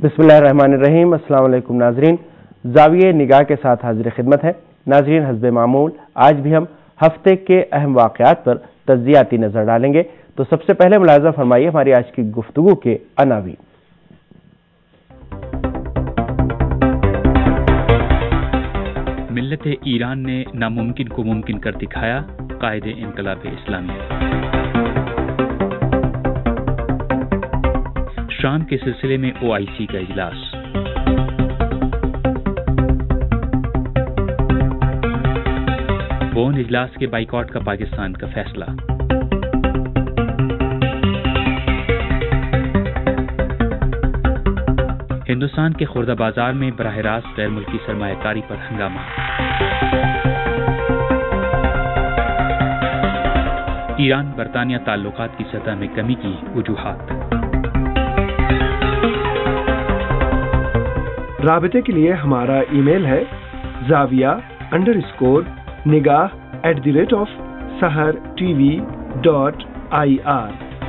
बिस्मिल्लाहिर्रहमानिर्रहीम। अस्सलाम वालेकुम नाजरीन, जाविये निगाह के साथ हाजिर खिदमत है। नाजरीन, हस्बे मामूल आज भी हम हफ्ते के अहम वाक़यात पर तज्ज़ियाती नज़र डालेंगे। तो सबसे पहले मुलाज़ा फरमाइए हमारी आज की गुफ्तगू के अनावी। मिल्लत ईरान ने नामुमकिन को मुमकिन कर दिखाया, कायदे इनकलाब इस्लामी। शाम के सिलसिले में OIC का इजलास। बोन इजलास के बाइकआउट का पाकिस्तान का फैसला। हिंदुस्तान के खुर्दा बाजार में बराह रास्त गैर मुल्की सरमायाकारी पर हंगामा। ईरान बरतानिया ताल्लुकात की सतह में कमी की वजूहात। राबते के लिए हमारा ईमेल है zavia_निगाह@sahartv.ir।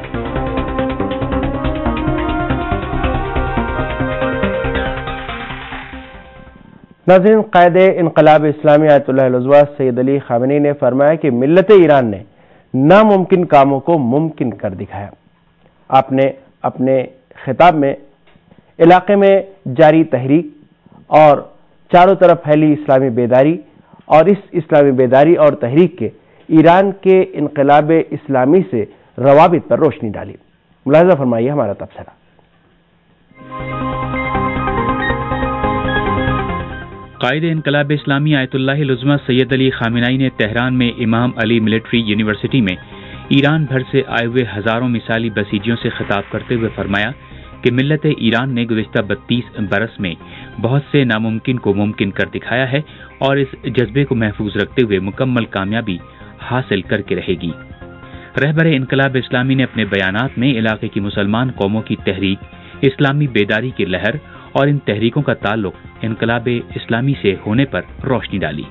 नाज़रीन, कायदे इनकलाब इस्लामी आयतुल्लाह अल-उज़्मा सैयद अली ख़ामेनी ने फरमाया कि मिल्लत ईरान ने नामुमकिन कामों को मुमकिन कर दिखाया। आपने अपने खिताब में इलाके में जारी तहरीक और चारों तरफ फैली इस्लामी बेदारी और इस इस्लामी बेदारी और तहरीक के ईरान के इनकलाब इस्लामी से रवाबित पर रोशनी डाली। मुलाहिज़ा फरमाइए हमारा तबसरा। कायदे इनकलाब इस्लामी आयतुल्लाह अल-उज़्मा सैयद अली ख़ामेनी ने तेहरान में इमाम अली मिलिट्री यूनिवर्सिटी में ईरान भर से आए हुए हजारों मिसाली बसीजियों से खिताब करते हुए फरमाया कि मिल्लत ईरान ने गुज़िश्ता 32 बरस में बहुत से नामुमकिन को मुमकिन कर दिखाया है और इस जज्बे को महफूज रखते हुए मुकम्मल कामयाबी हासिल करके रहेगी। रहबर इनकलाब इस्लामी ने अपने बयानात में इलाके की मुसलमान कौमों की तहरीक, इस्लामी बेदारी की लहर और इन तहरीकों का ताल्लुक इनकलाब इस्लामी से होने पर रोशनी डाली।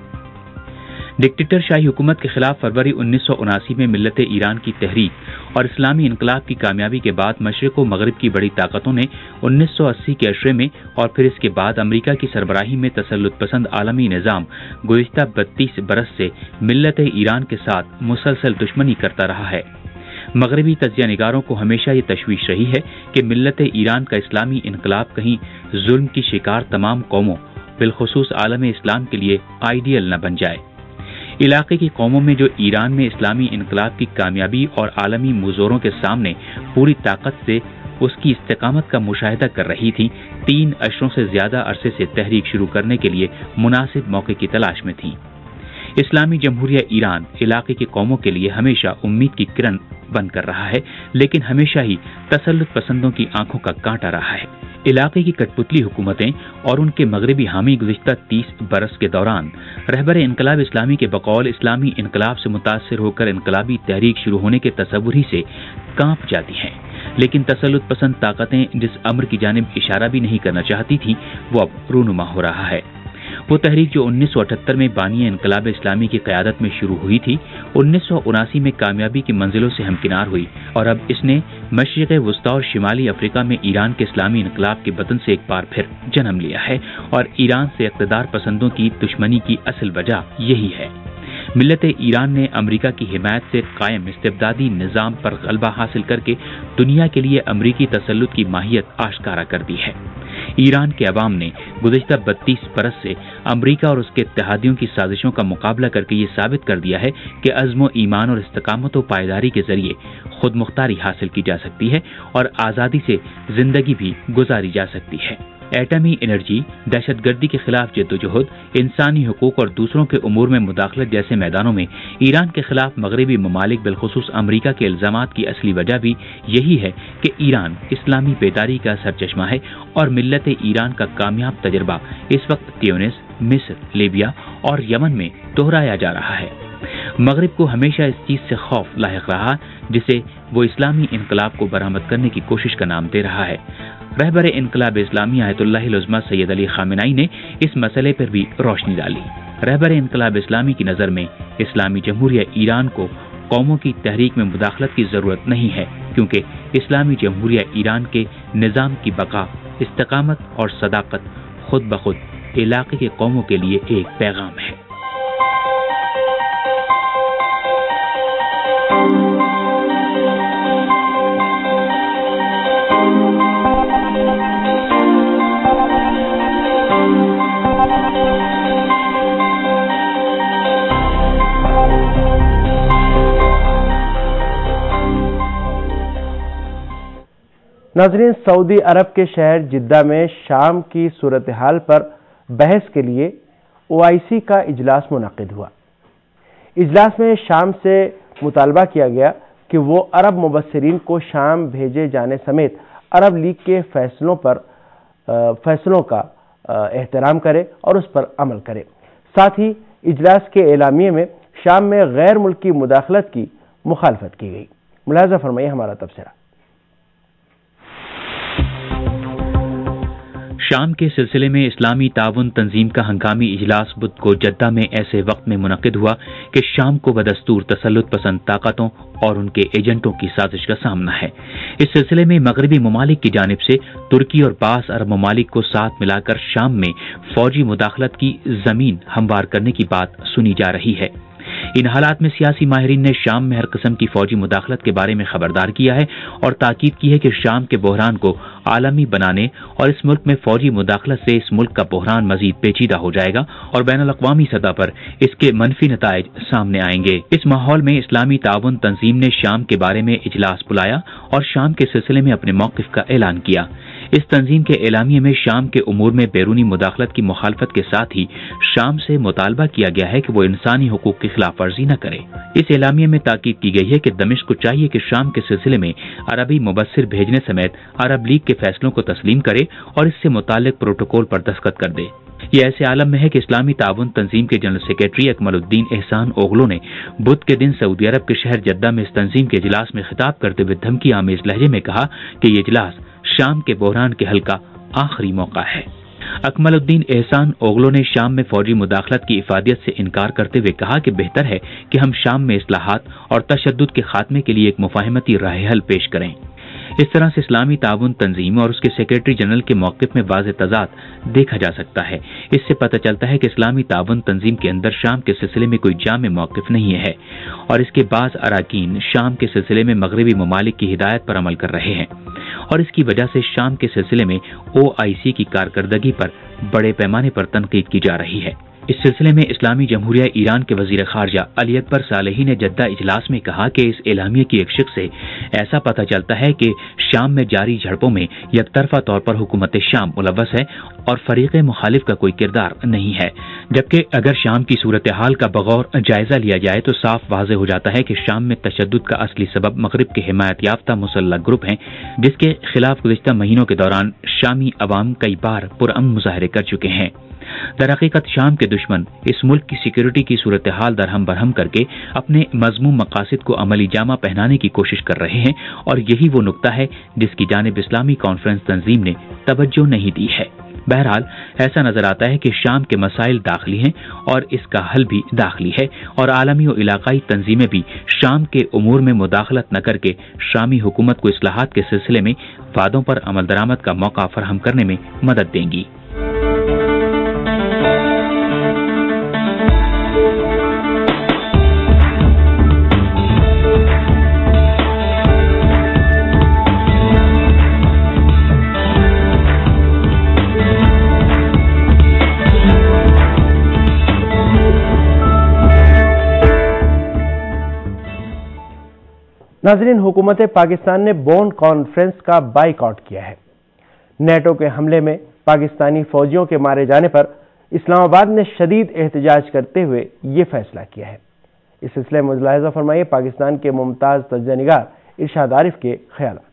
डिक्टेटर शाही हुकूमत के खिलाफ फरवरी 1979 में मिल्लत ईरान की तहरीक और इस्लामी इनकलाब की कामयाबी के बाद मशरिक व मगरिब की बड़ी ताकतों ने 1980 के अशरे में और फिर इसके बाद अमरीका की सरबराही में तसल्लुत पसंद आलमी निज़ाम गुज़िश्ता 32 बरस से मिल्लत ईरान के साथ मुसलसल दुश्मनी करता रहा है। मगरबी तज्जिया निगारों को हमेशा ये तशवीश रही है कि मिल्लत ईरान का इस्लामी इनकलाब कहीं जुल्म की शिकार तमाम कौमों बिलखुसूस आलम इस्लाम के लिए आइडियल न बन जाए। इलाके की कौमों में जो ईरान में इस्लामी इनकलाब की कामयाबी और आलमी मुज़ोरों के सामने पूरी ताकत से उसकी इस्तेकामत का मुशाहिदा कर रही थी, 3 अशरों से ज्यादा अरसे से तहरीक शुरू करने के लिए मुनासिब मौके की तलाश में थी। इस्लामी जमहूरिया ईरान इलाके की कौमों के लिए हमेशा उम्मीद की किरण बनकर रहा है, लेकिन हमेशा ही तसल्लुत पसंदों की आंखों का कांटा रहा है। इलाके की कठपुतली हुकूमतें और उनके मगरबी हामी गुज़िश्ता 30 बरस के दौरान रहबर इनकलाब इस्लामी के बकौल इस्लामी इनकलाब से मुतासिर होकर इनकलाबी तहरीक शुरू होने के तसव्वुर ही से कांप जाती हैं, लेकिन तसल्लुत पसंद ताकतें जिस अम्र की जानिब इशारा भी नहीं करना चाहती थी वो अब रूनुमा हो रहा है। वो तहरीक जो 1978 में बानी इनकलाब इस्लामी की क़यादत में शुरू हुई थी, 1979 में कामयाबी की मंजिलों से हमकिनार हुई और अब इसने मशरिक़ वुस्ता और शिमाली अफ्रीका में ईरान के इस्लामी इनकलाब के बतन से एक बार फिर जन्म लिया है और ईरान से इक़्तिदार पसंदों की दुश्मनी की असल वजह यही है। मिल्लत ईरान ने अमरीका की हिमायत से कायम इस्तिबदादी निज़ाम पर गलबा हासिल करके दुनिया के लिए अमरीकी तसल्लुत की माहियत आश्कारा कर दी है। ईरान के अवाम ने गुज़िश्ता 32 बरस से अमरीका और उसके इत्तेहादियों की साजिशों का मुकाबला करके ये साबित कर दिया है कि अज़्म ईमान और इस्तिकामत व पायदारी के जरिए खुद मुख्तारी हासिल की जा सकती है और आज़ादी से जिंदगी भी गुजारी जा सकती है। एटमी एनर्जी, दहशतगर्दी के खिलाफ जद्दोजहद, इंसानी हुकूक और दूसरों के उमूर में मुदाखलत जैसे मैदानों में ईरान के खिलाफ मगरबी ममालिक बिलखुसूस अमरीका के इल्जामात की असली वजह भी यही है कि ईरान इस्लामी बेदारी का सरचश्मा है और मिल्लत ईरान का कामयाब तजर्बा इस वक्त ट्यूनिस, मिस्र, लीबिया और यमन में दोहराया जा रहा है। मगरिब को हमेशा इस चीज से खौफ लाहिक रहा जिसे वो इस्लामी इनकलाब को बरामद करने की कोशिश का नाम दे रहा है। रहबर इनकलाब इस्लामी आयतुल्लाह अल-उज़्मा सैयद अली ख़ामेनी ने इस मसले पर भी रोशनी डाली। रहबर इनकलाब इस्लामी की नज़र में इस्लामी जमहूरिया ईरान को कौमों की तहरीक में मुदाखलत की ज़रूरत नहीं है, क्योंकि इस्लामी जमहूरिया ईरान के निज़ाम की बका استقامت اور صداقت خود بخود علاقے کے قوموں کے لیے ایک پیغام ہے۔ ناظرین، سعودی عرب کے شہر جدہ میں شام کی صورتحال پر بحث کے لیے OIC کا اجلاس منعقد ہوا۔ اجلاس میں شام سے مطالبہ کیا گیا کہ وہ عرب مبصرین کو شام بھیجے جانے سمیت عرب لیگ کے فیصلوں کا احترام کرے اور اس پر عمل کرے۔ ساتھ ہی اجلاس کے اعلامیے میں شام میں غیر ملکی مداخلت کی مخالفت کی گئی۔ ملاحظہ فرمائیے ہمارا تبصرہ۔ شام کے سلسلے میں اسلامی تعاون تنظیم کا ہنگامی اجلاس بدھ کو جدہ میں ایسے وقت میں منعقد ہوا کہ شام کو بدستور تسلط پسند طاقتوں اور ان کے ایجنٹوں کی سازش کا سامنا ہے۔ اس سلسلے میں مغربی ممالک کی جانب سے ترکی اور بعض عرب ممالک کو ساتھ ملا کر شام میں فوجی مداخلت کی زمین ہموار کرنے کی بات سنی جا رہی ہے۔ ان حالات میں سیاسی ماہرین نے شام میں ہر قسم کی فوجی مداخلت کے بارے میں خبردار کیا ہے اور تاکید کی ہے کہ شام کے بحران کو عالمی بنانے اور اس ملک میں فوجی مداخلت سے اس ملک کا بحران مزید پیچیدہ ہو جائے گا اور بین الاقوامی سطح پر اس کے منفی نتائج سامنے آئیں گے۔ اس ماحول میں اسلامی تعاون تنظیم نے شام کے بارے میں اجلاس بلایا اور شام کے سلسلے میں اپنے موقف کا اعلان کیا۔ اس تنظیم کے اعلامیے میں شام کے امور میں بیرونی مداخلت کی مخالفت کے ساتھ ہی شام سے مطالبہ کیا گیا ہے کہ وہ انسانی حقوق کی خلاف ورزی نہ کرے۔ اس اعلامیے میں تاکید کی گئی ہے کہ دمشق کو چاہیے کہ شام کے سلسلے میں عربی مبصر بھیجنے سمیت عرب لیگ کے فیصلوں کو تسلیم کرے اور اس سے متعلق پروٹوکول پر دستخط کر دے۔ یہ ایسے عالم میں ہے کہ اسلامی تعاون تنظیم کے جنرل سیکریٹری اکمل الدین احسان اوغلو نے بدھ کے دن سعودی عرب کے شہر جدہ میں اس تنظیم کے اجلاس میں خطاب کرتے ہوئے دھمکی آمیز لہجے میں کہا کہ یہ اجلاس شام کے بحران کے حل کا آخری موقع ہے۔ اکمل الدین احسان اوغلو نے شام میں فوجی مداخلت کی افادیت سے انکار کرتے ہوئے کہا کہ بہتر ہے کہ ہم شام میں اصلاحات اور تشدد کے خاتمے کے لیے ایک مفاہمتی راہ حل پیش کریں۔ اس طرح سے اسلامی تعاون تنظیم اور اس کے سیکریٹری جنرل کے موقف میں واضح تضاد دیکھا جا سکتا ہے۔ اس سے پتہ چلتا ہے کہ اسلامی تعاون تنظیم کے اندر شام کے سلسلے میں کوئی جامع موقف نہیں ہے اور اس کے بعض اراکین شام کے سلسلے میں مغربی ممالک کی ہدایت پر عمل کر رہے ہیں اور اس کی وجہ سے شام کے سلسلے میں OIC کی کارکردگی پر بڑے پیمانے پر تنقید کی جا رہی ہے۔ اس سلسلے میں اسلامی جمہوریہ ایران کے وزیر خارجہ علی اکبر صالحی نے جدہ اجلاس میں کہا کہ اس اعلامیے کی ایک شق سے ایسا پتہ چلتا ہے کہ شام میں جاری جھڑپوں میں یک طرفہ طور پر حکومت شام ملوث ہے اور فریق مخالف کا کوئی کردار نہیں ہے، جبکہ اگر شام کی صورتحال کا بغور جائزہ لیا جائے تو صاف واضح ہو جاتا ہے کہ شام میں تشدد کا اصلی سبب مغرب کے حمایت یافتہ مسلح گروپ ہیں، جس کے خلاف گزشتہ مہینوں کے دوران شامی عوام کئی بار پرامن مظاہرے کر چکے ہیں۔ در حقیقت شام کے دشمن اس ملک کی سیکیورٹی کی صورتحال درہم برہم کر کے اپنے مذموم مقاصد کو عملی جامہ پہنانے کی کوشش کر رہے ہیں اور یہی وہ نقطہ ہے جس کی جانب اسلامی کانفرنس تنظیم نے توجہ نہیں دی ہے۔ بہرحال ایسا نظر آتا ہے کہ شام کے مسائل داخلی ہیں اور اس کا حل بھی داخلی ہے اور عالمی و علاقائی تنظیمیں بھی شام کے امور میں مداخلت نہ کر کے شامی حکومت کو اصلاحات کے سلسلے میں وعدوں پر عمل درآمد کا موقع فراہم کرنے میں مدد دیں گی۔ ناظرین، حکومت پاکستان نے بون کانفرنس کا بائیکاٹ کیا ہے۔ نیٹو کے حملے میں پاکستانی فوجیوں کے مارے جانے پر اسلام آباد نے شدید احتجاج کرتے ہوئے یہ فیصلہ کیا ہے۔ اس سلسلے میں ملاحظہ فرمائیے پاکستان کے ممتاز تجزیہ نگار ارشاد عارف کے خیالات۔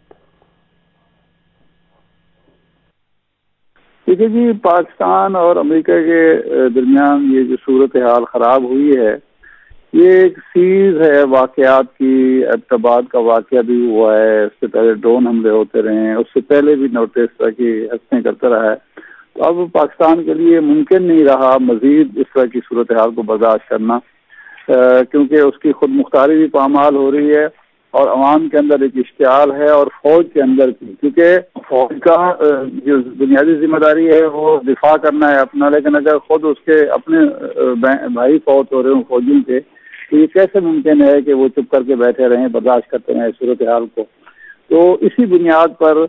دیکھیے جی، پاکستان اور امریکہ کے درمیان یہ جو صورتحال خراب ہوئی ہے، یہ ایک سیریز ہے واقعات کی۔ ابتباد کا واقعہ بھی ہوا ہے، اس سے پہلے ڈرون حملے ہوتے رہے ہیں، اس سے پہلے بھی نوٹس طرح کی حرکتیں کرتا رہا ہے۔ تو اب پاکستان کے لیے ممکن نہیں رہا مزید اس طرح کی صورتحال کو برداشت کرنا، کیونکہ اس کی خود مختاری بھی پامال ہو رہی ہے اور عوام کے اندر ایک اشتعال ہے، اور فوج کے اندر بھی، کیونکہ فوج کا جو بنیادی ذمہ داری ہے وہ دفاع کرنا ہے اپنا، لیکن اگر خود اس کے اپنے بھائی فوت ہو رہے ہوں فوجیوں کے، تو یہ کیسے ممکن ہے کہ وہ چپ کر کے بیٹھے رہیں، برداشت کرتے رہیں صورتحال کو؟ تو اسی بنیاد پر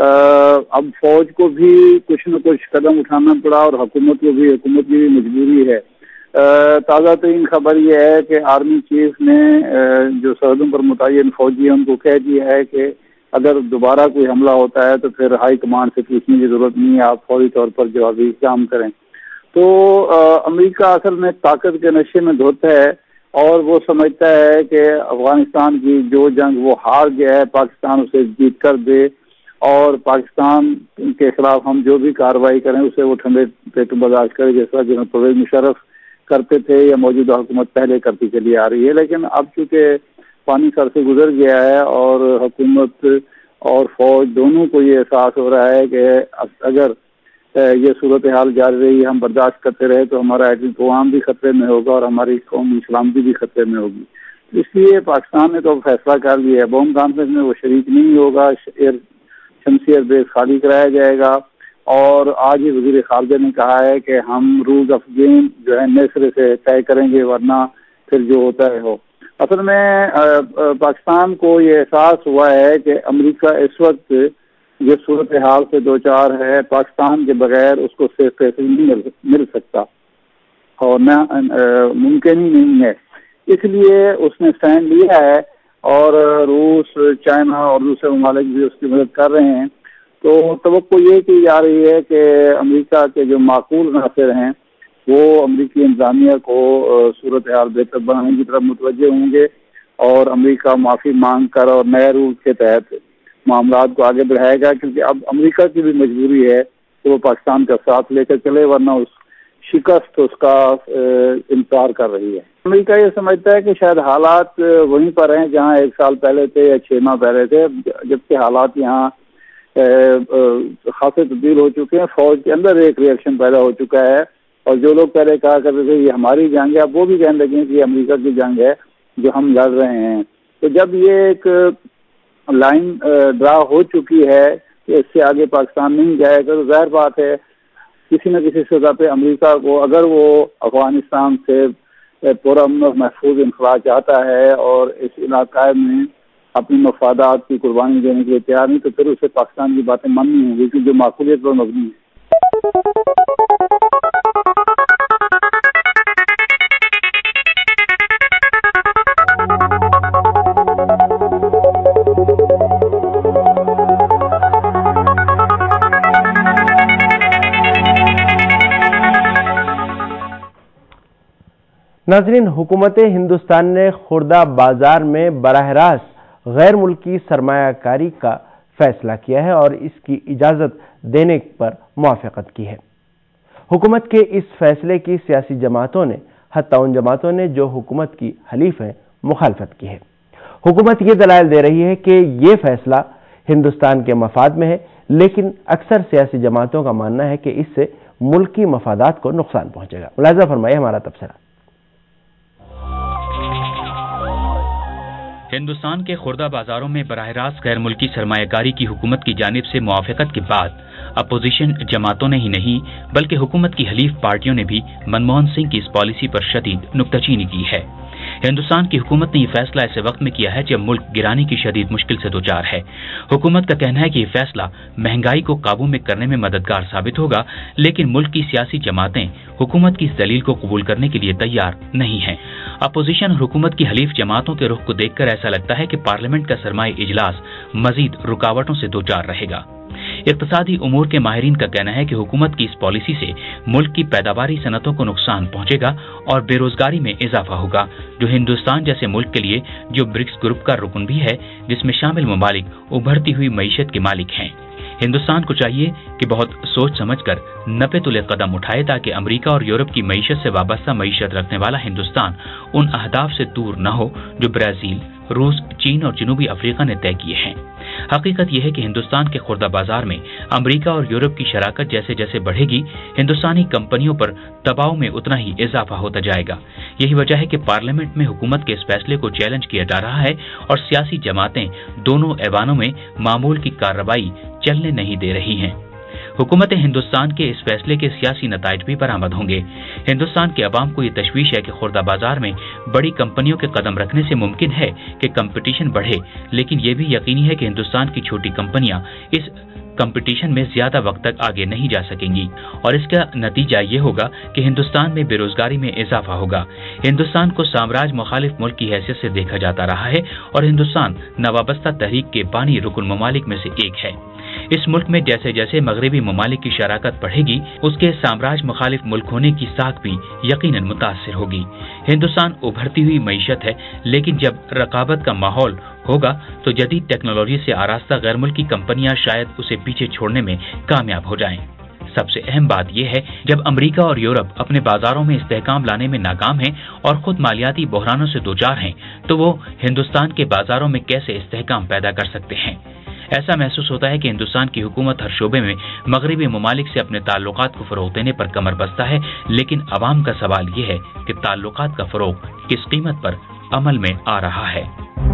اب فوج کو بھی کچھ نہ کچھ قدم اٹھانا پڑا، اور حکومت کی بھی مجبوری ہے۔ تازہ ترین خبر یہ ہے کہ آرمی چیف نے جو سرحدوں پر متعین فوجی ہیں ان کو کہہ دیا ہے کہ اگر دوبارہ کوئی حملہ ہوتا ہے تو پھر ہائی کمانڈ سے پوچھنے کی ضرورت نہیں ہے، آپ فوری طور پر جوابی اقدام کریں۔ تو امریکہ اصل میں طاقت کے نشے میں دھوتا ہے، اور وہ سمجھتا ہے کہ افغانستان کی جو جنگ وہ ہار گیا ہے، پاکستان اسے جیت کر دے، اور پاکستان کے خلاف ہم جو بھی کارروائی کریں اسے وہ ٹھنڈے پیٹ برداشت کرے، جیسا جنرل پرویز مشرف کرتے تھے یا موجودہ حکومت پہلے کرتی چلی آ رہی ہے۔ لیکن اب چونکہ پانی سر سے گزر گیا ہے اور حکومت اور فوج دونوں کو یہ احساس ہو رہا ہے کہ اگر یہ صورتحال جاری رہی، ہم برداشت کرتے رہے، تو ہمارا قوام بھی خطرے میں ہوگا اور ہماری قومی سلامتی بھی خطرے میں ہوگی۔ اس لیے پاکستان نے تو فیصلہ کر لیا ہے، بوم کانفرنس میں وہ شریک نہیں ہوگا، شمسی ایئر بیس خالی کرایا جائے گا، اور آج ہی وزیر خارجہ نے کہا ہے کہ ہم رولز آف گیم جو ہے نئے سرے سے طے کریں گے، ورنہ پھر جو ہوتا ہے ہو۔ اصل میں پاکستان کو یہ احساس ہوا ہے کہ امریکہ اس وقت جس صورتحال سے دوچار ہے، پاکستان کے بغیر اس کو صرف فیصلہ نہیں مل سکتا، اور نہ ممکن ہی نہیں ہے۔ اس لیے اس نے اسٹینڈ لیا ہے، اور روس، چائنا اور دوسرے ممالک بھی اس کی مدد کر رہے ہیں۔ تو توقع یہ کی جا رہی ہے کہ امریکہ کے جو معقول عناصر ہیں وہ امریکی انتظامیہ کو صورتحال بہتر بنانے کی طرف متوجہ ہوں گے، اور امریکہ معافی مانگ کر اور نئے رول کے تحت معاملات کو آگے بڑھائے گا، کیونکہ اب امریکہ کی بھی مجبوری ہے کہ وہ پاکستان کا ساتھ لے کر چلے، ورنہ اس شکست اس کا انکار کر رہی ہے۔ امریکہ یہ سمجھتا ہے کہ شاید حالات وہیں پر ہیں جہاں 1 سال پہلے تھے یا 6 ماہ پہلے تھے، جبکہ حالات یہاں خاصے تبدیل ہو چکے ہیں۔ فوج کے اندر ایک ری ایکشن پیدا ہو چکا ہے، اور جو لوگ پہلے کہا کرتے تھے یہ ہماری جنگ ہے، اب وہ بھی کہنے لگے کہ یہ امریکہ کی جنگ ہے جو ہم لڑ رہے ہیں۔ تو جب یہ ایک لائن ڈرا ہو چکی ہے کہ اس سے آگے پاکستان نہیں جائے گا، تو ظاہر بات ہے کسی نہ کسی سطح پہ امریکہ کو اگر وہ افغانستان سے پورا امن و محفوظ انخلا چاہتا ہے اور اس علاقے میں اپنی مفادات کی قربانی دینے کے لیے تیار نہیں، تو پھر اسے پاکستان کی باتیں ماننی ہوں گی، کیونکہ جو معقولیت پر مبنی ہے۔ ناظرین، حکومت ہندوستان نے خوردہ بازار میں براہ راست غیر ملکی سرمایہ کاری کا فیصلہ کیا ہے اور اس کی اجازت دینے پر موافقت کی ہے۔ حکومت کے اس فیصلے کی سیاسی جماعتوں نے، حتیٰ ان جماعتوں نے جو حکومت کی حلیف ہیں، مخالفت کی ہے۔ حکومت یہ دلائل دے رہی ہے کہ یہ فیصلہ ہندوستان کے مفاد میں ہے، لیکن اکثر سیاسی جماعتوں کا ماننا ہے کہ اس سے ملکی مفادات کو نقصان پہنچے گا۔ ملاحظہ فرمائیے ہمارا تبصرہ۔ ہندوستان کے خوردہ بازاروں میں براہ راست غیر ملکی سرمایہ کاری کی حکومت کی جانب سے موافقت کے بعد اپوزیشن جماعتوں نے ہی نہیں بلکہ حکومت کی حلیف پارٹیوں نے بھی منموہن سنگھ کی اس پالیسی پر شدید نکتہ چینی کی ہے۔ ہندوستان کی حکومت نے یہ فیصلہ ایسے وقت میں کیا ہے جب ملک گرانے کی شدید مشکل سے دوچار ہے۔ حکومت کا کہنا ہے کہ یہ فیصلہ مہنگائی کو قابو میں کرنے میں مددگار ثابت ہوگا، لیکن ملک کی سیاسی جماعتیں حکومت کی اس دلیل کو قبول کرنے کے لیے تیار نہیں ہیں۔ اپوزیشن اور حکومت کی حلیف جماعتوں کے رخ کو دیکھ کر ایسا لگتا ہے کہ پارلیمنٹ کا سرمائی اجلاس مزید رکاوٹوں سے دوچار رہے گا۔ اقتصادی امور کے ماہرین کا کہنا ہے کہ حکومت کی اس پالیسی سے ملک کی پیداواری صنعتوں کو نقصان پہنچے گا اور بے روزگاری میں اضافہ ہوگا، جو ہندوستان جیسے ملک کے لیے جو برکس گروپ کا رکن بھی ہے، جس میں شامل ممالک ابھرتی ہوئی معیشت کے مالک ہیں۔ ہندوستان کو چاہیے کہ بہت سوچ سمجھ کر نپے تلے قدم اٹھائے تاکہ امریکہ اور یورپ کی معیشت سے وابستہ معیشت رکھنے والا ہندوستان ان اہداف سے دور نہ ہو جو برازیل، روس، چین اور جنوبی افریقہ نے طے کیے ہیں۔ حقیقت یہ ہے کہ ہندوستان کے خوردہ بازار میں امریکہ اور یورپ کی شراکت جیسے جیسے بڑھے گی، ہندوستانی کمپنیوں پر دباؤ میں اتنا ہی اضافہ ہوتا جائے گا۔ یہی وجہ ہے کہ پارلیمنٹ میں حکومت کے اس فیصلے کو چیلنج کیا جا رہا ہے اور سیاسی جماعتیں دونوں ایوانوں میں معمول کی کارروائی چلنے نہیں دے رہی ہیں۔ حکومت ہندوستان کے اس فیصلے کے سیاسی نتائج بھی برآمد ہوں گے۔ ہندوستان کے عوام کو یہ تشویش ہے کہ خوردہ بازار میں بڑی کمپنیوں کے قدم رکھنے سے ممکن ہے کہ کمپٹیشن بڑھے، لیکن یہ بھی یقینی ہے کہ ہندوستان کی چھوٹی کمپنیاں اس کمپٹیشن میں زیادہ وقت تک آگے نہیں جا سکیں گی، اور اس کا نتیجہ یہ ہوگا کہ ہندوستان میں بے روزگاری میں اضافہ ہوگا۔ ہندوستان کو سامراج مخالف ملک کی حیثیت سے دیکھا جاتا رہا ہے اور ہندوستان نوابستہ تحریک کے بانی رکن ممالک میں سے ایک ہے۔ اس ملک میں جیسے جیسے مغربی ممالک کی شراکت بڑھے گی، اس کے سامراج مخالف ملک ہونے کی ساکھ بھی یقیناً متاثر ہوگی۔ ہندوستان ابھرتی ہوئی معیشت ہے، لیکن جب رقابت کا ماحول ہوگا تو جدید ٹیکنالوجی سے آراستہ غیر ملکی کمپنیاں شاید اسے پیچھے چھوڑنے میں کامیاب ہو جائیں۔ سب سے اہم بات یہ ہے، جب امریکہ اور یورپ اپنے بازاروں میں استحکام لانے میں ناکام ہیں اور خود مالیاتی بحرانوں سے دوچار ہیں، تو وہ ہندوستان کے بازاروں میں کیسے استحکام پیدا کر سکتے ہیں؟ ایسا محسوس ہوتا ہے کہ ہندوستان کی حکومت ہر شعبے میں مغربی ممالک سے اپنے تعلقات کو فروغ دینے پر کمر بستہ ہے، لیکن عوام کا سوال یہ ہے کہ تعلقات کا فروغ کس قیمت پر عمل میں آ رہا ہے۔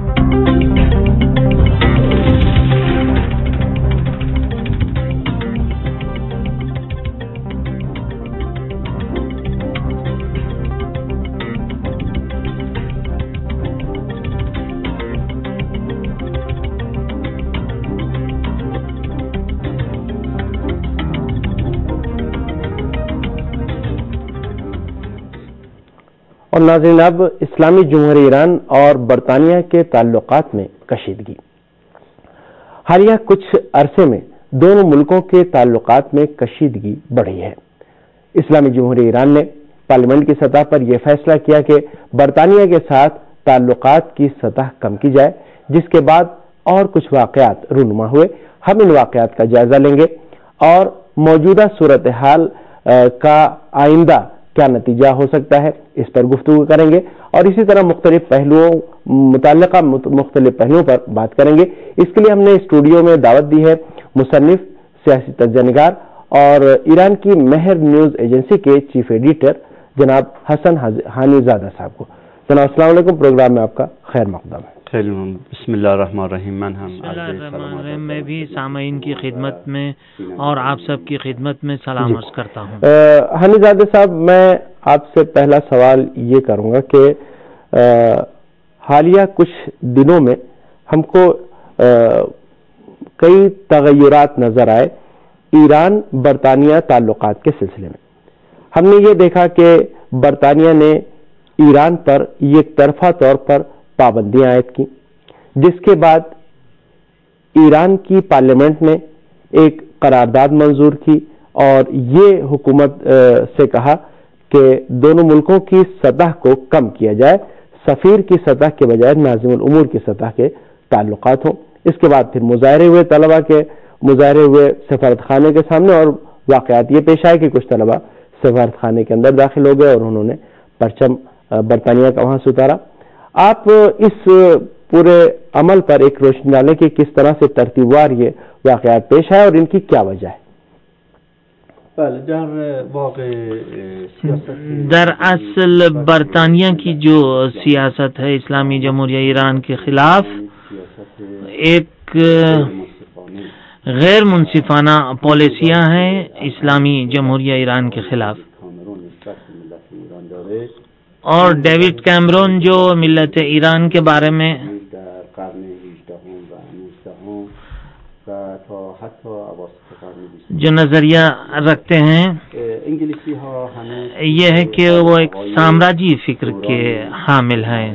اور ناظرین، اب اسلامی جمہوریہ ایران اور برطانیہ کے تعلقات میں کشیدگی۔ حالیہ کچھ عرصے میں دونوں ملکوں کے تعلقات میں کشیدگی بڑھی ہے۔ اسلامی جمہوریہ ایران نے پارلیمنٹ کی سطح پر یہ فیصلہ کیا کہ برطانیہ کے ساتھ تعلقات کی سطح کم کی جائے، جس کے بعد اور کچھ واقعات رونما ہوئے۔ ہم ان واقعات کا جائزہ لیں گے اور موجودہ صورتحال کا آئندہ کیا نتیجہ ہو سکتا ہے، اس پر گفتگو کریں گے، اور اسی طرح متعلقہ مختلف پہلوؤں پر بات کریں گے۔ اس کے لیے ہم نے اسٹوڈیو میں دعوت دی ہے مصنف، سیاسی تجزیہ نگار اور ایران کی مہر نیوز ایجنسی کے چیف ایڈیٹر جناب حسن ہانی زادہ صاحب کو۔ جناب السلام علیکم، پروگرام میں آپ کا خیر مقدم ہے۔ بسم اللہ الرحمن الرحیم۔ میں بھی سامعین کی خدمت میں اور آپ سب کی خدمت میں سلام عرض کرتا ہوں۔ ہانی زادہ صاحب، میں آپ سے پہلا سوال یہ کروں گا کہ حالیہ کچھ دنوں میں ہم کو کئی تغیرات نظر آئے ایران برطانیہ تعلقات کے سلسلے میں۔ ہم نے یہ دیکھا کہ برطانیہ نے ایران پر یک طرفہ طور پر پابندیاں عائد کی، جس کے بعد ایران کی پارلیمنٹ نے ایک قرارداد منظور کی اور یہ حکومت سے کہا کہ دونوں ملکوں کی سطح کو کم کیا جائے، سفیر کی سطح کے بجائے ناظم الامور کی سطح کے تعلقات ہوں۔ اس کے بعد پھر مظاہرے ہوئے، طلبہ کے مظاہرے ہوئے سفارت خانے کے سامنے، اور واقعات یہ پیش آئے کہ کچھ طلبہ سفارت خانے کے اندر داخل ہو گئے اور انہوں نے پرچم برطانیہ کا وہاں سے اتارا۔ آپ اس پورے عمل پر ایک روشنی ڈالیں کہ کس طرح سے ترتیب وار یہ واقعات پیش آئے اور ان کی کیا وجہ ہے؟ دراصل برطانیہ کی جو سیاست ہے اسلامی جمہوریہ ایران کے خلاف، ایک غیر منصفانہ پالیسیاں ہیں اسلامی جمہوریہ ایران کے خلاف، اور ڈیوڈ کیمرون جو ملت ایران کے بارے میں جو نظریہ رکھتے ہیں یہ ہے کہ وہ ایک سامراجی فکر کے حامل ہیں،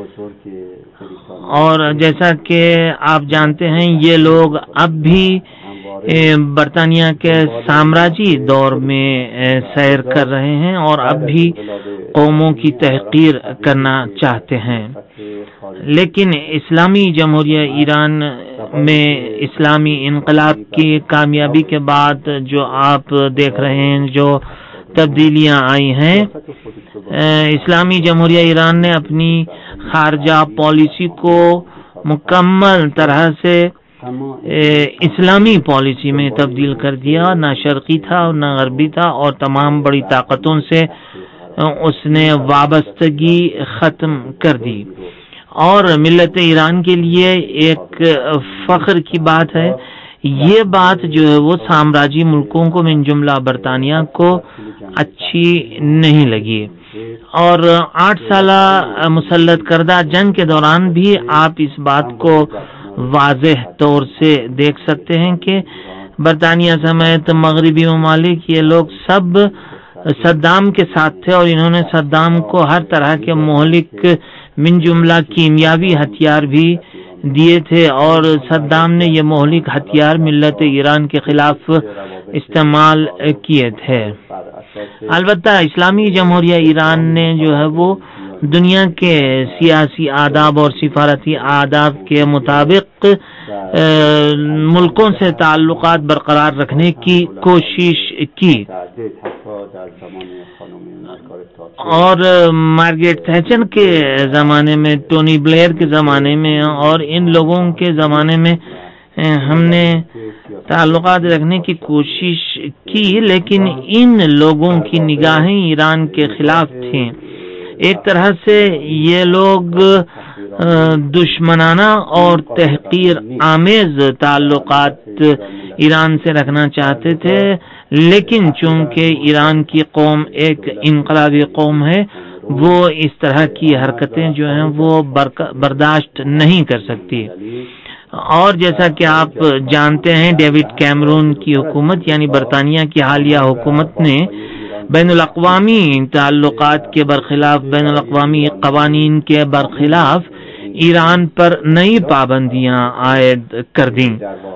اور جیسا کہ آپ جانتے ہیں یہ لوگ اب بھی برطانیہ کے سامراجی دور میں سیر کر رہے ہیں اور اب بھی قوموں کی تحقیر کرنا چاہتے ہیں۔ لیکن اسلامی جمہوریہ ایران میں اسلامی انقلاب کی کامیابی کے بعد جو آپ دیکھ رہے ہیں جو تبدیلیاں آئی ہیں، اسلامی جمہوریہ ایران نے اپنی خارجہ پالیسی کو مکمل طرح سے اسلامی پالیسی میں تبدیل کر دیا، نہ شرقی تھا اور نہ غربی تھا، اور تمام بڑی طاقتوں سے اس نے وابستگی ختم کر دی۔ اور ملت ایران کے لیے ایک فخر کی بات ہے، یہ بات جو ہے وہ سامراجی ملکوں کو من جملہ برطانیہ کو اچھی نہیں لگی، اور 8 سالہ مسلط کردہ جنگ کے دوران بھی آپ اس بات کو واضح طور سے دیکھ سکتے ہیں کہ برطانیہ سمیت مغربی ممالک یہ لوگ سب صدام کے ساتھ تھے، اور انہوں نے صدام کو ہر طرح کے مہلک من جملہ کیمیاوی ہتھیار بھی دیے تھے، اور صدام نے یہ مہلک ہتھیار ملت ایران کے خلاف استعمال کیے تھے۔ البتہ اسلامی جمہوریہ ایران نے جو ہے وہ دنیا کے سیاسی آداب اور سفارتی آداب کے مطابق ملکوں سے تعلقات برقرار رکھنے کی کوشش کی، اور مارگریٹ تھیچر کے زمانے میں، ٹونی بلیئر کے زمانے میں اور ان لوگوں کے زمانے میں ہم نے تعلقات رکھنے کی کوشش کی، لیکن ان لوگوں کی نگاہیں ایران کے خلاف تھیں۔ ایک طرح سے یہ لوگ دشمنانہ اور تحقیر آمیز تعلقات ایران سے رکھنا چاہتے تھے، لیکن چونکہ ایران کی قوم ایک انقلابی قوم ہے، وہ اس طرح کی حرکتیں جو ہیں وہ برداشت نہیں کر سکتی۔ اور جیسا کہ آپ جانتے ہیں، ڈیوڈ کیمرون کی حکومت یعنی برطانیہ کی حالیہ حکومت نے بین الاقوامی تعلقات کے برخلاف، بین الاقوامی قوانین کے برخلاف ایران پر نئی پابندیاں عائد کر دیں،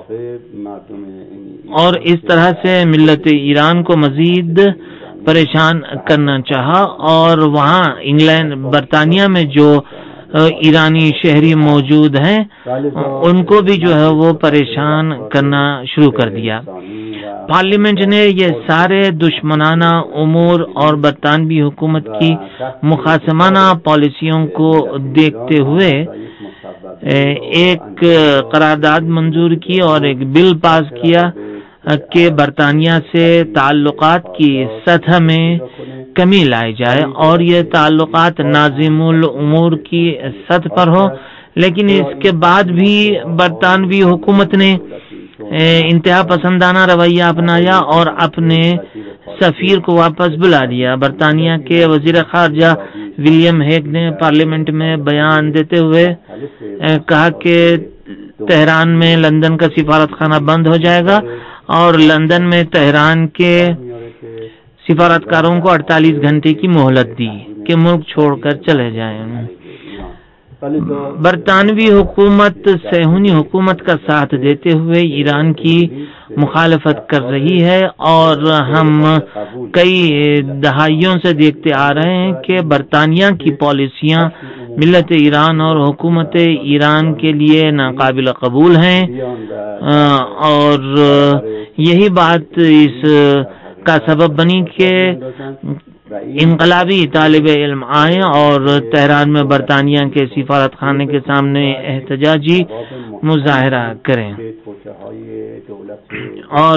اور اس طرح سے ملت ایران کو مزید پریشان کرنا چاہا، اور وہاں انگلینڈ، برطانیہ میں جو ایرانی شہری موجود ہیں ان کو بھی جو ہے وہ پریشان کرنا شروع کر دیا۔ پارلیمنٹ نے یہ سارے دشمنانہ امور اور برطانوی حکومت کی مخاصمانہ پالیسیوں کو دیکھتے ہوئے ایک قرارداد منظور کی اور ایک بل پاس کیا کہ برطانیہ سے تعلقات کی سطح میں کمی لائی جائے، اور یہ تعلقات ناظم الامور کی سطح پر ہو۔ لیکن اس کے بعد بھی برطانوی حکومت نے انتہا پسندانہ رویہ اپنایا اور اپنے سفیر کو واپس بلا لیا۔ برطانیہ کے وزیر خارجہ ولیم ہیگ نے پارلیمنٹ میں بیان دیتے ہوئے کہا کہ تہران میں لندن کا سفارت خانہ بند ہو جائے گا، اور لندن میں تہران کے سفارتکاروں کو 48 گھنٹے کی مہلت دی کہ ملک چھوڑ کر چلے جائیں۔ برطانوی حکومت صہیونی حکومت کا ساتھ دیتے ہوئے ایران کی مخالفت کر رہی ہے، اور ہم کئی دہائیوں سے دیکھتے آ رہے ہیں کہ برطانیہ کی پالیسیاں ملت ایران اور حکومت ایران کے لیے ناقابل قبول ہیں، اور یہی بات اس کا سبب بنی کہ انقلابی طالب علم آئے اور تہران میں برطانیہ کے سفارت خانے کے سامنے احتجاجی مظاہرہ کریں۔ اور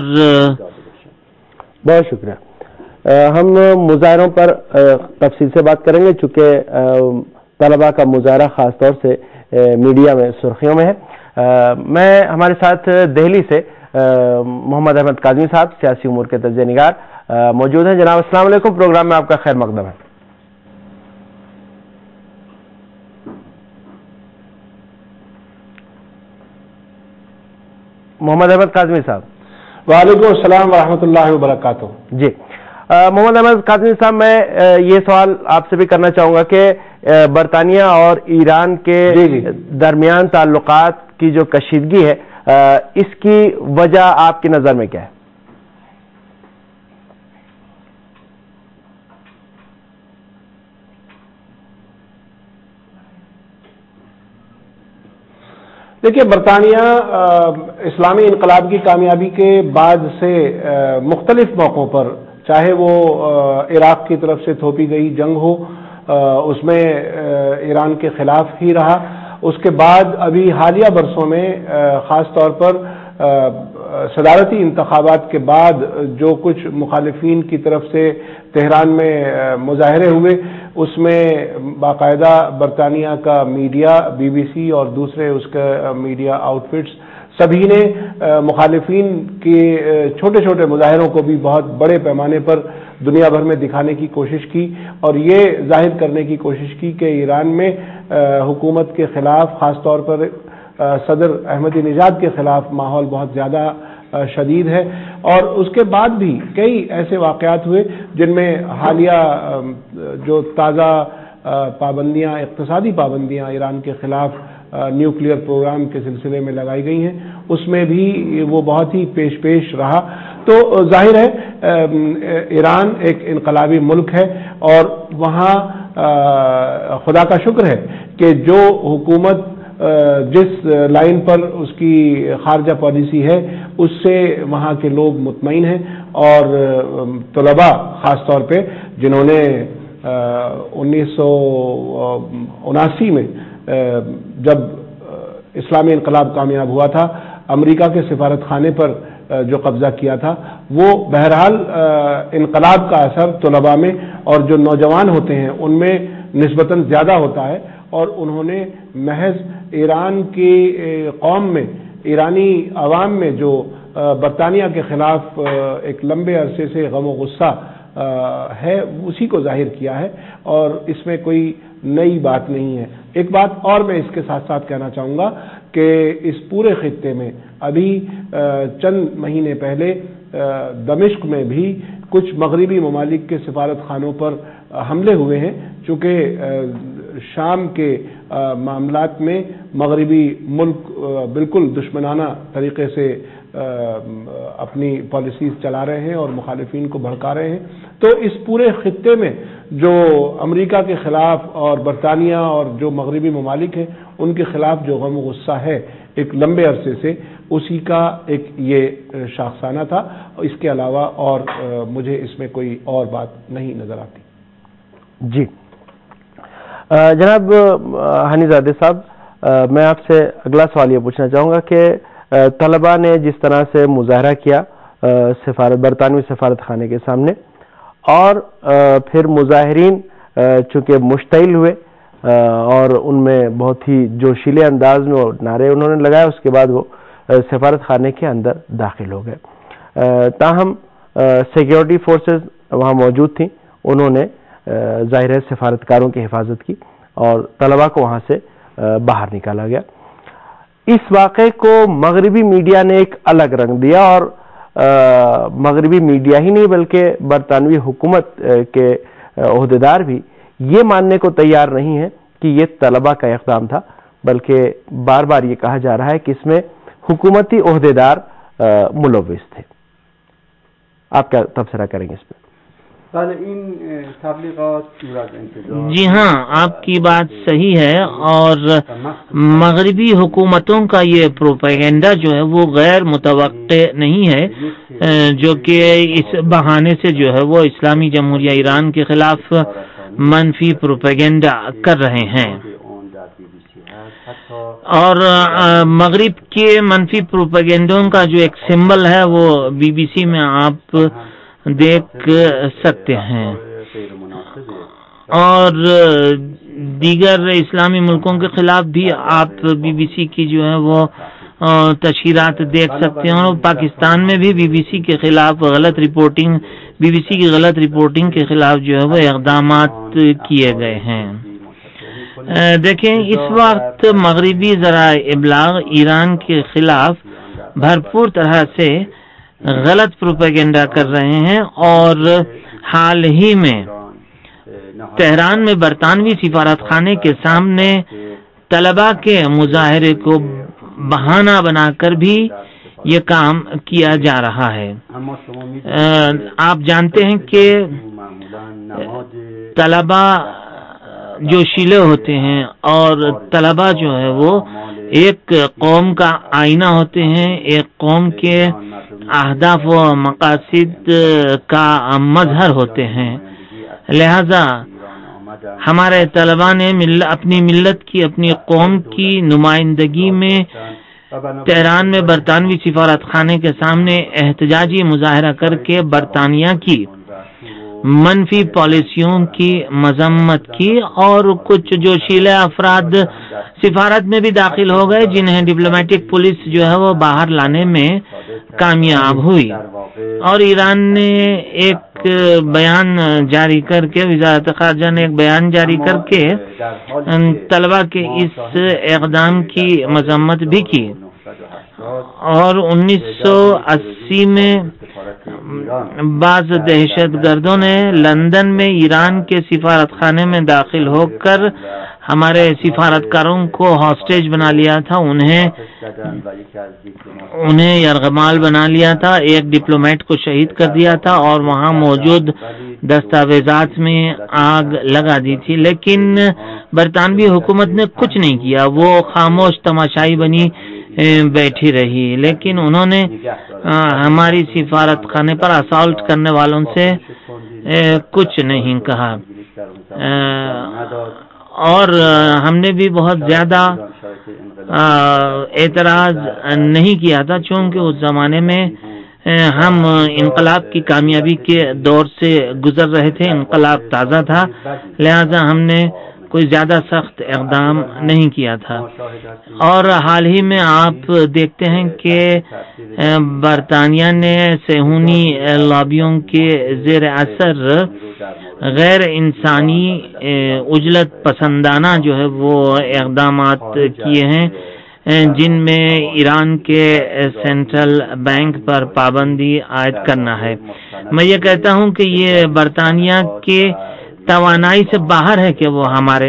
بہت شکریہ۔ ہم مظاہروں پر تفصیل سے بات کریں گے، چونکہ طلباء کا مظاہرہ خاص طور سے میڈیا میں سرخیوں میں ہے۔ میں ہمارے ساتھ دہلی سے محمد احمد کاظمی صاحب، سیاسی امور کے تجزیہ نگار موجود ہیں۔ جناب السلام علیکم، پروگرام میں آپ کا خیر مقدم ہے۔ محمد احمد کاظمی صاحب۔ وعلیکم السلام ورحمۃ اللہ وبرکاتہ۔ جی محمد احمد کاظمی صاحب، میں یہ سوال آپ سے بھی کرنا چاہوں گا کہ برطانیہ اور ایران کے درمیان تعلقات کی جو کشیدگی ہے، اس کی وجہ آپ کی نظر میں کیا ہے؟ دیکھیے، برطانیہ اسلامی انقلاب کی کامیابی کے بعد سے مختلف موقعوں پر، چاہے وہ عراق کی طرف سے تھوپی گئی جنگ ہو، اس میں ایران کے خلاف ہی رہا، اس کے بعد ابھی حالیہ برسوں میں خاص طور پر صدارتی انتخابات کے بعد جو کچھ مخالفین کی طرف سے تہران میں مظاہرے ہوئے، اس میں باقاعدہ برطانیہ کا میڈیا، بی بی سی اور دوسرے اس کے میڈیا آؤٹ فٹس سبھی نے مخالفین کے چھوٹے چھوٹے مظاہروں کو بھی بہت بڑے پیمانے پر دنیا بھر میں دکھانے کی کوشش کی اور یہ ظاہر کرنے کی کوشش کی کہ ایران میں حکومت کے خلاف، خاص طور پر صدر احمدی نژاد کے خلاف ماحول بہت زیادہ شدید ہے. اور اس کے بعد بھی کئی ایسے واقعات ہوئے جن میں حالیہ جو تازہ پابندیاں، اقتصادی پابندیاں ایران کے خلاف نیوکلیئر پروگرام کے سلسلے میں لگائی گئی ہیں، اس میں بھی وہ بہت ہی پیش رہا. تو ظاہر ہے ایران ایک انقلابی ملک ہے اور وہاں خدا کا شکر ہے کہ جو حکومت جس لائن پر اس کی خارجہ پالیسی ہے اس سے وہاں کے لوگ مطمئن ہیں. اور طلباء خاص طور پہ جنہوں نے 1979 میں جب اسلامی انقلاب کامیاب ہوا تھا، امریکہ کے سفارت خانے پر جو قبضہ کیا تھا، وہ بہرحال انقلاب کا اثر طلباء میں اور جو نوجوان ہوتے ہیں ان میں نسبتاً زیادہ ہوتا ہے، اور انہوں نے محض ایران کی قوم میں، ایرانی عوام میں جو برطانیہ کے خلاف ایک لمبے عرصے سے غم و غصہ ہے اسی کو ظاہر کیا ہے، اور اس میں کوئی نئی بات نہیں ہے. ایک بات اور میں اس کے ساتھ ساتھ کہنا چاہوں گا کہ اس پورے خطے میں ابھی چند مہینے پہلے دمشق میں بھی کچھ مغربی ممالک کے سفارت خانوں پر حملے ہوئے ہیں، چونکہ شام کے معاملات میں مغربی ملک بالکل دشمنانہ طریقے سے اپنی پالیسیز چلا رہے ہیں اور مخالفین کو بھڑکا رہے ہیں. تو اس پورے خطے میں جو امریکہ کے خلاف اور برطانیہ اور جو مغربی ممالک ہیں ان کے خلاف جو غم و غصہ ہے ایک لمبے عرصے سے، اسی کا ایک یہ شاخسانہ تھا. اس کے علاوہ اور مجھے اس میں کوئی اور بات نہیں نظر آتی. جی جناب ہانی زادے صاحب، میں آپ سے اگلا سوال یہ پوچھنا چاہوں گا کہ طلباء نے جس طرح سے مظاہرہ کیا برطانوی سفارت خانے کے سامنے، اور پھر مظاہرین چونکہ مشتعل ہوئے اور ان میں بہت ہی جوشیلے انداز میں وہ نعرے انہوں نے لگائے، اس کے بعد وہ سفارت خانے کے اندر داخل ہو گئے. تاہم سیکیورٹی فورسز وہاں موجود تھیں، انہوں نے ظاہر ہے سفارتکاروں کی حفاظت کی اور طلباء کو وہاں سے باہر نکالا گیا. اس واقعے کو مغربی میڈیا نے ایک الگ رنگ دیا، اور مغربی میڈیا ہی نہیں بلکہ برطانوی حکومت کے عہدیدار بھی یہ ماننے کو تیار نہیں ہے کہ یہ طلباء کا اقدام تھا، بلکہ بار بار یہ کہا جا رہا ہے کہ اس میں حکومتی عہدیدار ملوث تھے. آپ کیا تبصرہ کریں گے اس پہ؟ جی ہاں، آپ کی بات صحیح ہے، اور مغربی حکومتوں کا یہ پروپیگنڈا جو ہے وہ غیر متوقع نہیں ہے، جو کہ اس بہانے سے جو ہے وہ اسلامی جمہوریہ ایران کے خلاف منفی پروپیگنڈا کر رہے ہیں. اور مغرب کے منفی پروپیگنڈوں کا جو ایک سمبل ہے وہ بی بی سی میں آپ دیکھ سکتے ہیں، اور دیگر اسلامی ملکوں کے خلاف بھی آپ بی بی سی کی جو ہے وہ تشہیرات دیکھ سکتے ہیں. اور پاکستان میں بھی بی بی سی کے خلاف بی بی سی کی غلط رپورٹنگ کے خلاف جو ہے وہ اقدامات کیے گئے ہیں. دیکھیں، اس وقت مغربی ذرائع ابلاغ ایران کے خلاف بھرپور طرح سے غلط پروپیگنڈا کر رہے ہیں، اور حال ہی میں تہران میں برطانوی سفارت خانے کے سامنے طلباء کے مظاہرے کو بہانہ بنا کر بھی یہ کام کیا جا رہا ہے. آپ جانتے ہیں کہ طلباء جو شیلے ہوتے ہیں اور طلباء جو ہے وہ ایک قوم کا آئینہ ہوتے ہیں، ایک قوم کے اہداف و مقاصد کا مظہر ہوتے ہیں. لہذا ہمارے طلباء نے اپنی ملت کی، اپنی قوم کی نمائندگی میں تہران میں برطانوی سفارت خانے کے سامنے احتجاجی مظاہرہ کر کے برطانیہ کی منفی پالیسیوں کی مذمت کی، اور کچھ جوشیلے افراد سفارت میں بھی داخل ہو گئے جنہیں ڈپلومیٹک پولیس جو ہے وہ باہر لانے میں کامیاب ہوئی، اور ایران نے ایک بیان جاری کر کے، وزارت خارجہ نے ایک بیان جاری کر کے طلبہ کے اس اقدام کی مذمت بھی کی، اور 1980 میں بعض دہشت گردوں نے لندن میں ایران کے سفارت خانے میں داخل ہو کر ہمارے سفارتکاروں کو ہاسٹیج بنا لیا تھا، انہیں یرغمال بنا لیا تھا، ایک ڈپلومیٹ کو شہید کر دیا تھا، اور وہاں موجود دستاویزات میں آگ لگا دی تھی، لیکن برطانوی حکومت نے کچھ نہیں کیا، وہ خاموش تماشائی بنی بیٹھی رہی، لیکن انہوں نے ہماری سفارت خانے پر اسالٹ کرنے والوں سے کچھ نہیں کہا، اور ہم نے بھی بہت زیادہ اعتراض نہیں کیا تھا، چونکہ اس زمانے میں ہم انقلاب کی کامیابی کے دور سے گزر رہے تھے، انقلاب تازہ تھا، لہذا ہم نے کوئی زیادہ سخت اقدام نہیں کیا تھا۔ اور حال ہی میں آپ دیکھتے ہیں کہ برطانیہ نے صہیونی لابیوں کے زیر اثر غیر انسانی عجلت پسندانہ جو ہے وہ اقدامات کیے ہیں، جن میں ایران کے سینٹرل بینک پر پابندی عائد کرنا ہے۔ میں یہ کہتا ہوں کہ یہ برطانیہ کے توانائی سے باہر ہے کہ وہ ہمارے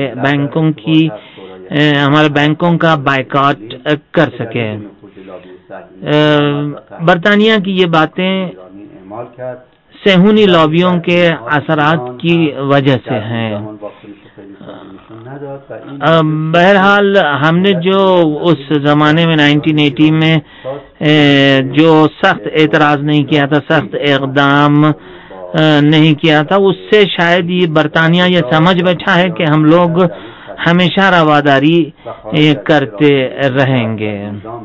بینکوں کا بائیکاٹ کر سکے۔ برطانیہ کی یہ باتیں صہیونی لابیوں کے اثرات کی وجہ سے ہیں۔ بہرحال ہم نے جو اس زمانے میں 1980 میں جو سخت اعتراض نہیں کیا تھا، سخت اقدام نہیں کیا تھا، اس سے شاید یہ برطانیہ یہ سمجھ بیٹھا ہے کہ ہم لوگ ہمیشہ رواداری کرتے رہیں گے۔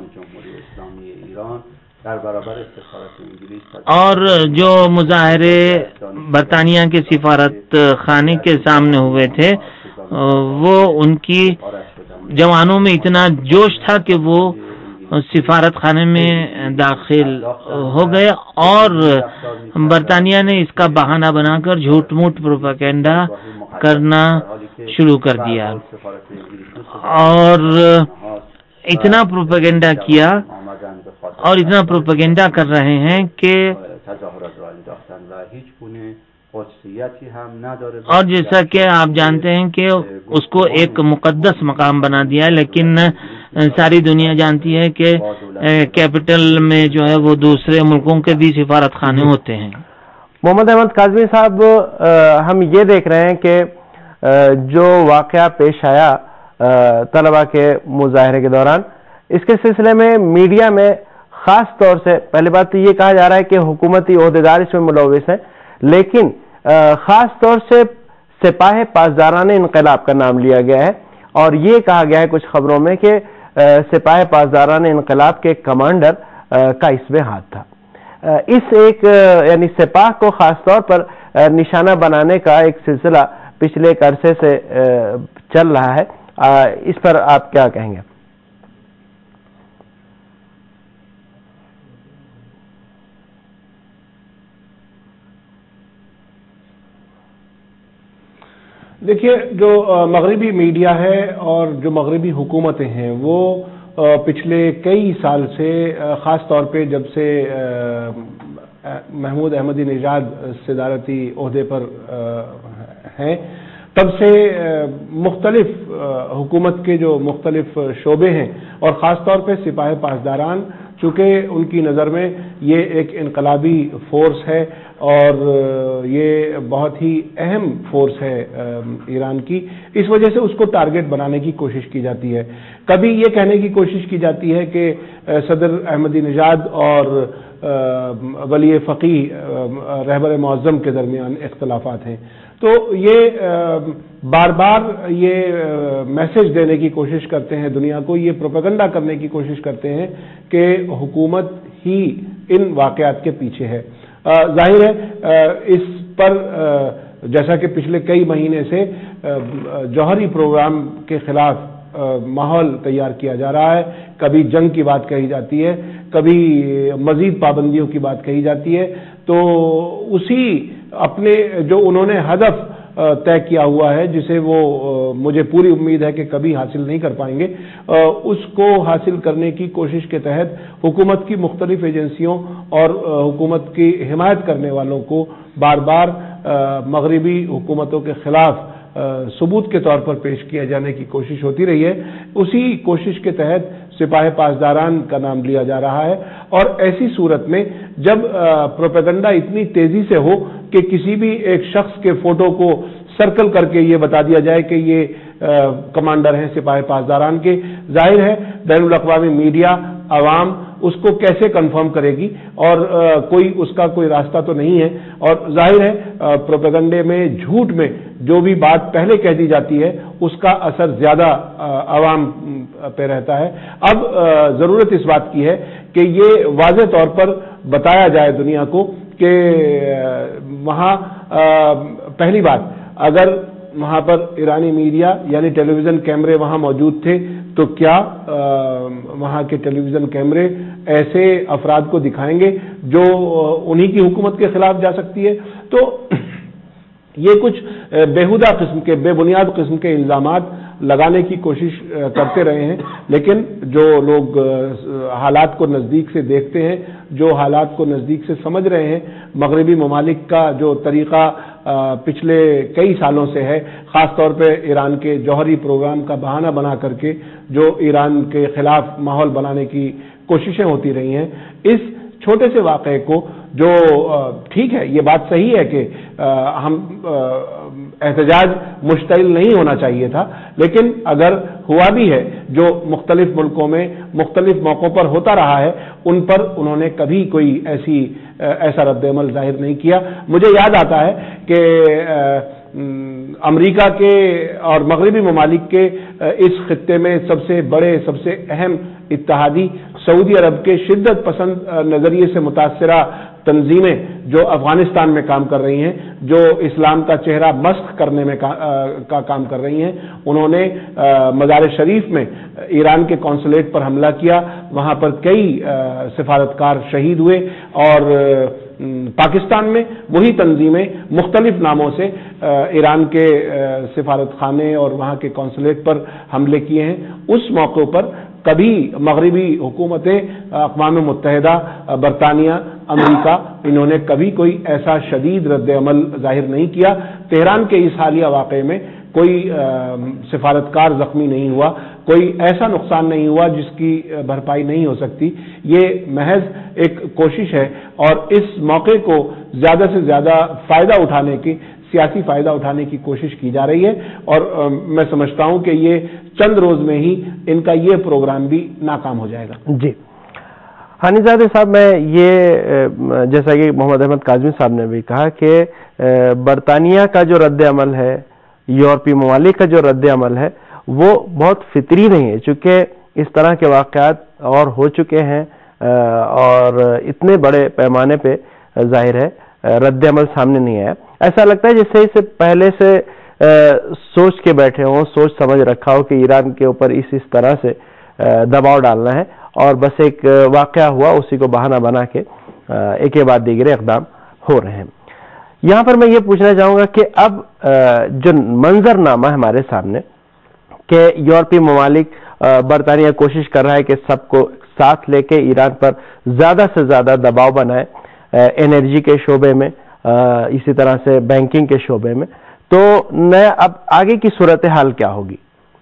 اور جو مظاہرے برطانیہ کے سفارت خانے کے سامنے ہوئے تھے، وہ ان کی جوانوں میں اتنا جوش تھا کہ وہ سفارت خانے میں داخل ہو گئے، اور برطانیہ نے اس کا بہانہ بنا کر جھوٹ موٹ پروپیگنڈا کرنا شروع کر دیا، اور اتنا پروپیگنڈا کیا اور اتنا پروپیگنڈا کر رہے ہیں کہ اور جیسا کہ آپ جانتے ہیں کہ اس کو ایک مقدس مقام بنا دیا ہے، لیکن ساری دنیا جانتی ہے کہ کیپٹل میں جو ہے وہ دوسرے ملکوں کے بھی سفارت خانے ہوتے ہیں۔ محمد احمد کاظمی صاحب، ہم یہ دیکھ رہے ہیں کہ جو واقعہ پیش آیا طلبہ کے مظاہرے کے دوران، اس کے سلسلے میں میڈیا میں خاص طور سے پہلی بات تو یہ کہا جا رہا ہے کہ حکومتی عہدیدار اس میں ملوث ہیں، لیکن خاص طور سے سپاہ پاسداران انقلاب کا نام لیا گیا ہے، اور یہ کہا گیا ہے کچھ خبروں میں کہ سپاہ پاسداران انقلاب کے کمانڈر کا اس میں ہاتھ تھا۔ اس ایک یعنی سپاہ کو خاص طور پر نشانہ بنانے کا ایک سلسلہ پچھلے ایک عرصے سے چل رہا ہے، اس پر آپ کیا کہیں گے؟ دیکھیے، جو مغربی میڈیا ہے اور جو مغربی حکومتیں ہیں وہ پچھلے کئی سال سے، خاص طور پہ جب سے محمود احمدی نژاد صدارتی عہدے پر ہیں، تب سے مختلف حکومت کے جو مختلف شعبے ہیں، اور خاص طور پہ سپاہ پاسداران، چونکہ ان کی نظر میں یہ ایک انقلابی فورس ہے اور یہ بہت ہی اہم فورس ہے ایران کی، اس وجہ سے اس کو ٹارگٹ بنانے کی کوشش کی جاتی ہے۔ کبھی یہ کہنے کی کوشش کی جاتی ہے کہ صدر احمدی نژاد اور ولی فقیہ رہبر معظم کے درمیان اختلافات ہیں۔ تو یہ بار بار یہ میسج دینے کی کوشش کرتے ہیں دنیا کو، یہ پروپیگنڈا کرنے کی کوشش کرتے ہیں کہ حکومت ہی ان واقعات کے پیچھے ہے۔ ظاہر ہے اس پر جیسا کہ پچھلے کئی مہینے سے جوہری پروگرام کے خلاف ماحول تیار کیا جا رہا ہے، کبھی جنگ کی بات کہی جاتی ہے، کبھی مزید پابندیوں کی بات کہی جاتی ہے، تو اسی اپنے جو انہوں نے ہدف طے کیا ہوا ہے، جسے وہ مجھے پوری امید ہے کہ کبھی حاصل نہیں کر پائیں گے، اس کو حاصل کرنے کی کوشش کے تحت حکومت کی مختلف ایجنسیوں اور حکومت کی حمایت کرنے والوں کو بار بار مغربی حکومتوں کے خلاف ثبوت کے طور پر پیش کیا جانے کی کوشش ہوتی رہی ہے۔ اسی کوشش کے تحت سپاہ پاسداران کا نام لیا جا رہا ہے، اور ایسی صورت میں جب پروپیگنڈا اتنی تیزی سے ہو کہ کسی بھی ایک شخص کے فوٹو کو سرکل کر کے یہ بتا دیا جائے کہ یہ کمانڈر ہیں سپاہ پاسداران کے، ظاہر ہے بین الاقوامی میڈیا، عوام اس کو کیسے کنفرم کرے گی، اور اس کا کوئی راستہ تو نہیں ہے، اور ظاہر ہے پروپیگنڈے میں، جھوٹ میں جو بھی بات پہلے کہہ دی جاتی ہے اس کا اثر زیادہ عوام پہ رہتا ہے۔ اب ضرورت اس بات کی ہے کہ یہ واضح طور پر بتایا جائے دنیا کو کہ وہاں پہلی بات، اگر وہاں پر ایرانی میڈیا یعنی ٹیلی ویژن کیمرے وہاں موجود تھے تو کیا وہاں کے ٹیلی ویژن کیمرے ایسے افراد کو دکھائیں گے جو انہی کی حکومت کے خلاف جا سکتی ہے؟ تو یہ کچھ بیہودہ قسم کے، بے بنیاد قسم کے الزامات لگانے کی کوشش کرتے رہے ہیں، لیکن جو لوگ حالات کو نزدیک سے دیکھتے ہیں، جو حالات کو نزدیک سے سمجھ رہے ہیں، مغربی ممالک کا جو طریقہ پچھلے کئی سالوں سے ہے، خاص طور پہ ایران کے جوہری پروگرام کا بہانہ بنا کر کے جو ایران کے خلاف ماحول بنانے کی کوششیں ہوتی رہی ہیں، اس چھوٹے سے واقعے کو جو ٹھیک ہے، یہ بات صحیح ہے کہ ہم احتجاج مشتعل نہیں ہونا چاہیے تھا، لیکن اگر ہوا بھی ہے جو مختلف ملکوں میں مختلف موقعوں پر ہوتا رہا ہے، ان پر انہوں نے کبھی کوئی ایسا رد عمل ظاہر نہیں کیا۔ مجھے یاد آتا ہے کہ امریکہ کے اور مغربی ممالک کے اس خطے میں سب سے بڑے، سب سے اہم اتحادی سعودی عرب کے شدت پسند نظریے سے متاثرہ تنظیمیں جو افغانستان میں کام کر رہی ہیں، جو اسلام کا چہرہ مسخ کرنے میں کا کام کر رہی ہیں، انہوں نے مزار شریف میں ایران کے قونصلیٹ پر حملہ کیا، وہاں پر کئی سفارتکار شہید ہوئے، اور پاکستان میں وہی تنظیمیں مختلف ناموں سے ایران کے سفارت خانے اور وہاں کے قونصلیٹ پر حملے کیے ہیں۔ اس موقع پر کبھی مغربی حکومتیں، اقوام متحدہ، برطانیہ، امریکہ، انہوں نے کبھی کوئی ایسا شدید رد عمل ظاہر نہیں کیا۔ تہران کے اس حالیہ واقعے میں کوئی سفارتکار زخمی نہیں ہوا، کوئی ایسا نقصان نہیں ہوا جس کی بھرپائی نہیں ہو سکتی۔ یہ محض ایک کوشش ہے، اور اس موقع کو زیادہ سے زیادہ فائدہ اٹھانے کی، سیاسی فائدہ اٹھانے کی کوشش کی جا رہی ہے، اور میں سمجھتا ہوں کہ یہ چند روز میں ہی ان کا یہ پروگرام بھی ناکام ہو جائے گا۔ جی ہانی زادے صاحب، میں یہ جیسا کہ محمد احمد کاظمی صاحب نے بھی کہا کہ برطانیہ کا جو رد عمل ہے، یورپی ممالک کا جو رد عمل ہے، وہ بہت فطری نہیں ہے، چونکہ اس طرح کے واقعات اور ہو چکے ہیں، اور اتنے بڑے پیمانے پہ ظاہر ہے رد عمل سامنے نہیں آیا۔ ایسا لگتا ہے جیسے اسے پہلے سے سوچ کے بیٹھے ہوں، سوچ سمجھ رکھا ہو کہ ایران کے اوپر اس طرح سے دباؤ ڈالنا ہے، اور بس ایک واقعہ ہوا اسی کو بہانہ بنا کے ایک کے بعد دیگر اقدام ہو رہے ہیں۔ یہاں پر میں یہ پوچھنا چاہوں گا کہ اب جو منظر نامہ ہمارے سامنے کہ یورپی ممالک، برطانیہ کوشش کر رہا ہے کہ سب کو ساتھ لے کے ایران پر زیادہ سے زیادہ دباؤ بنائے، انرجی کے شعبے میں، اسی طرح سے بینکنگ کے شعبے میں، تو اب آگے کی صورتحال کیا ہوگی؟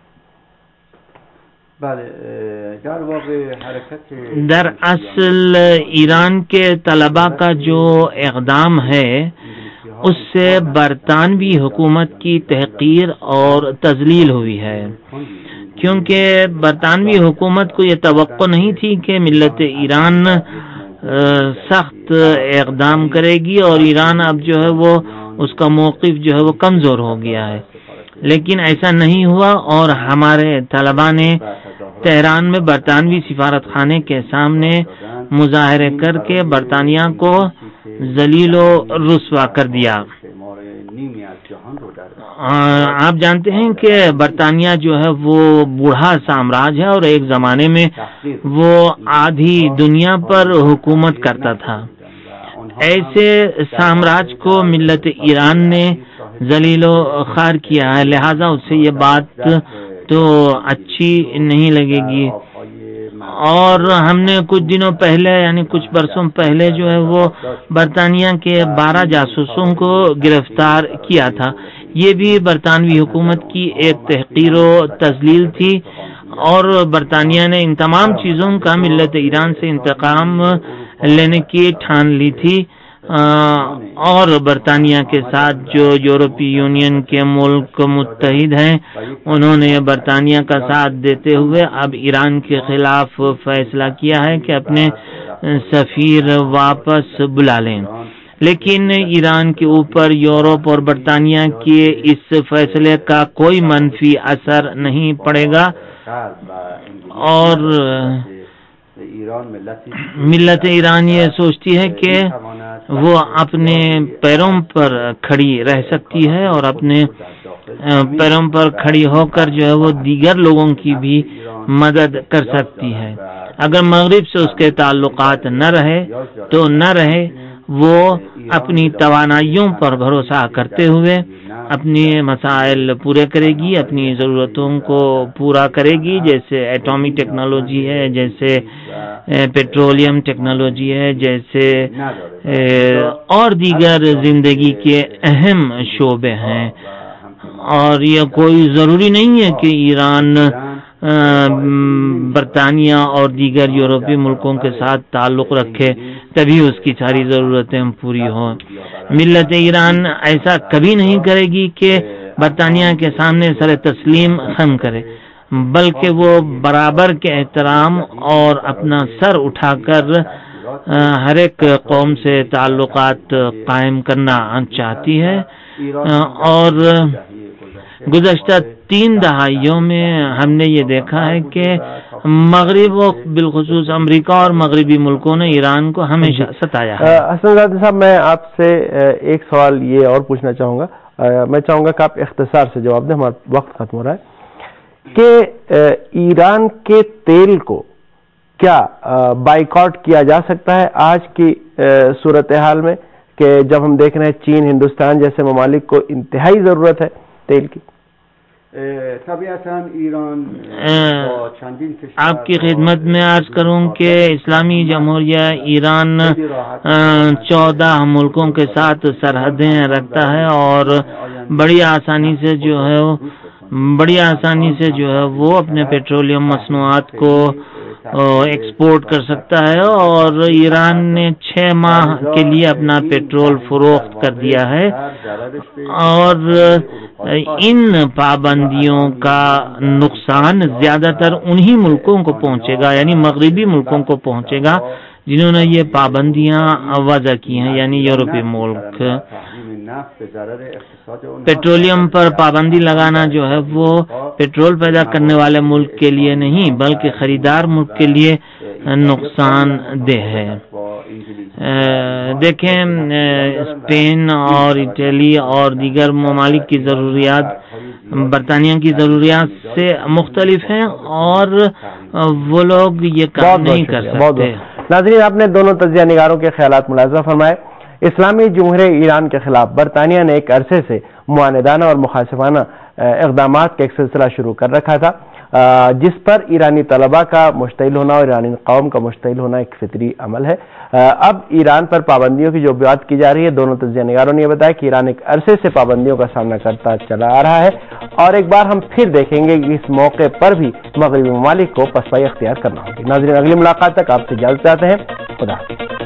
دراصل ایران کے طلباء کا جو اقدام ہے اس سے برطانوی حکومت کی تحقیر اور تذلیل ہوئی ہے، کیونکہ برطانوی حکومت کو یہ توقع نہیں تھی کہ ملت ایران سخت اقدام کرے گی، اور ایران اب جو ہے وہ اس کا موقف جو ہے وہ کمزور ہو گیا ہے، لیکن ایسا نہیں ہوا اور ہمارے طلباء نے تہران میں برطانوی سفارت خانے کے سامنے مظاہرے کر کے برطانیہ کو ذلیل و رسوا کر دیا۔ آپ جانتے ہیں کہ برطانیہ جو ہے وہ بوڑھا سامراج ہے اور ایک زمانے میں وہ آدھی دنیا پر حکومت کرتا تھا۔ ایسے سامراج کو ملت ایران نے ذلیل و خوار کیا ہے، لہذا اس سے یہ بات تو اچھی نہیں لگے گی۔ اور ہم نے کچھ دنوں پہلے یعنی کچھ برسوں پہلے جو ہے وہ برطانیہ کے 12 جاسوسوں کو گرفتار کیا تھا۔ یہ بھی برطانوی حکومت کی ایک تحقیر و تذلیل تھی اور برطانیہ نے ان تمام چیزوں کا ملت ایران سے انتقام لینے کی ٹھان لی تھی، اور برطانیہ کے ساتھ جو یورپی یونین کے ملک متحد ہیں انہوں نے برطانیہ کا ساتھ دیتے ہوئے اب ایران کے خلاف فیصلہ کیا ہے کہ اپنے سفیر واپس بلا لیں، لیکن ایران کے اوپر یورپ اور برطانیہ کے اس فیصلے کا کوئی منفی اثر نہیں پڑے گا اور ملت ایران یہ سوچتی ہے کہ وہ اپنے پیروں پر کھڑی رہ سکتی ہے اور اپنے پیروں پر کھڑی ہو کر جو ہے وہ دیگر لوگوں کی بھی مدد کر سکتی ہے۔ اگر مغرب سے اس کے تعلقات نہ رہے تو نہ رہے، وہ اپنی توانائیوں پر بھروسہ کرتے ہوئے اپنے مسائل پورے کرے گی، اپنی ضرورتوں کو پورا کرے گی، جیسے ایٹامک ٹیکنالوجی ہے، جیسے پیٹرولیم ٹیکنالوجی ہے، جیسے اور دیگر زندگی کے اہم شعبے ہیں۔ اور یہ کوئی ضروری نہیں ہے کہ ایران برطانیہ اور دیگر یورپی ملکوں کے ساتھ تعلق رکھے تبھی اس کی ساری ضرورتیں پوری ہوں۔ ملت ایران ایسا کبھی نہیں کرے گی کہ برطانیہ کے سامنے سر تسلیم خم کرے، بلکہ وہ برابر کے احترام اور اپنا سر اٹھا کر ہر ایک قوم سے تعلقات قائم کرنا چاہتی ہے۔ اور گزشتہ 3 دہائیوں میں ہم نے یہ دیکھا ہے کہ مغرب و بالخصوص امریکہ اور مغربی ملکوں نے ایران کو ہمیشہ ستایا ہے۔ حسن زادی صاحب، میں آپ سے ایک سوال یہ اور پوچھنا چاہوں گا، میں چاہوں گا کہ آپ اختصار سے جواب دیں، ہمارا وقت ختم ہو رہا ہے، کہ ایران کے تیل کو کیا بائیکاٹ کیا جا سکتا ہے آج کی صورتحال میں، کہ جب ہم دیکھ رہے ہیں چین، ہندوستان جیسے ممالک کو انتہائی ضرورت ہے تیل کی؟ آپ کی خدمت میں عرض کروں کہ اسلامی جمہوریہ ایران 14 ملکوں کے ساتھ سرحدیں رکھتا ہے اور بڑی آسانی سے جو ہے وہ اپنے پیٹرولیم مصنوعات کو ایکسپورٹ کر سکتا ہے، اور ایران نے 6 ماہ کے لیے اپنا پیٹرول فروخت کر دیا ہے، اور ان پابندیوں کا نقصان زیادہ تر انہی ملکوں کو پہنچے گا، یعنی مغربی ملکوں کو پہنچے گا جنہوں نے یہ پابندیاں وضع کی ہیں، یعنی یورپی ملک۔ پیٹرولیم پر پابندی لگانا جو ہے وہ پیٹرول پیدا کرنے والے ملک کے لیے نہیں بلکہ خریدار ملک کے لیے نقصان دہ ہے۔ دیکھیں، اسپین اور اٹلی اور دیگر ممالک کی ضروریات برطانیہ کی ضروریات سے مختلف ہیں اور وہ لوگ یہ کام نہیں کر سکتے۔ ناظرین، آپ نے دونوں تجزیہ نگاروں کے خیالات ملاحظہ فرمائے۔ اسلامی جمہوریہ ایران کے خلاف برطانیہ نے ایک عرصے سے معاندانہ اور مخالفانہ اقدامات کا ایک سلسلہ شروع کر رکھا تھا، جس پر ایرانی طلباء کا مشتعل ہونا اور ایرانی قوم کا مشتعل ہونا ایک فطری عمل ہے۔ اب ایران پر پابندیوں کی جو بات کی جا رہی ہے، دونوں تجزیہ نگاروں نے یہ بتایا کہ ایران ایک عرصے سے پابندیوں کا سامنا کرتا چلا آ رہا ہے، اور ایک بار ہم پھر دیکھیں گے کہ اس موقع پر بھی مغربی ممالک کو پسپائی اختیار کرنا ہوگی۔ ناظرین، اگلی ملاقات تک آپ سے اجازت چاہتے ہیں۔ خدا حافظ۔